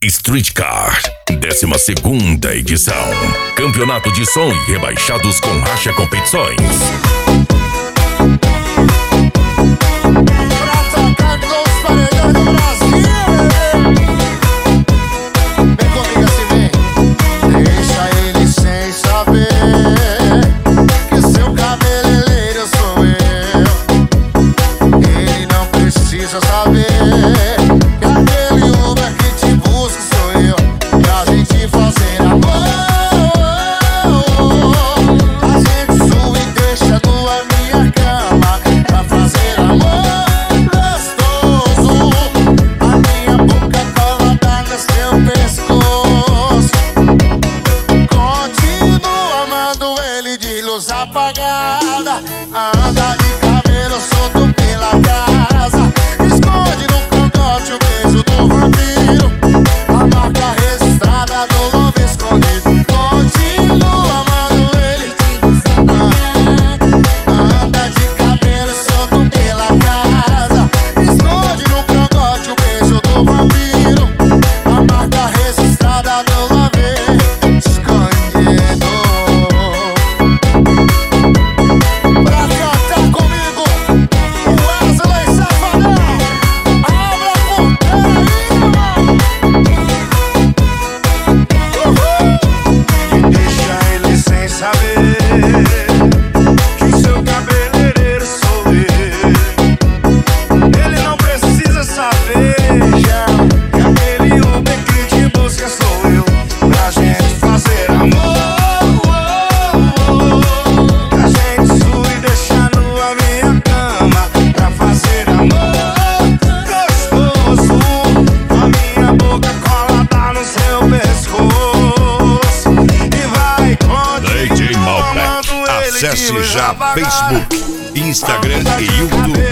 Streetcar, 12ª edição. Campeonato de som e rebaixados com racha competições. Pra tocar nos paredões do Brasil. Vem comigo assim, vem. Deixa ele sem saber que seu cabeleireiro sou eu. Ele não precisa saber que aquele Uber que te busca sou eu. Pra gente fazer amor, a gente sua e deixa na minha cama. Pra fazer amor gostoso, a minha boca colada no seu pescoço. Continua amando ele de luz apagada. Anda de cabelo solto pela casa. Esconde no cangote o beijo do vampiro. A marca registrada do love escondido. Continua amando ele de luz apagada. Anda de cabelo solto pela casa. Esconde no cangote o beijo do vampiro. A marca registrada do love escondido. Pra cantar comigo, Wesley Safadão. Abra a porteira aí, deixa ele sem saber que seu cabeleireiro sou eu. Ele não precisa saber já que aquele Uber que te busca sou eu. Pra gente fazer amor, pra gente sua e deixar nua minha cama. Pra fazer amor gostoso, a minha boca colada no seu pescoço. E vai DJ continuar Malbec. amando ele de Acesse luz já apagada. Facebook, Instagram e YouTube.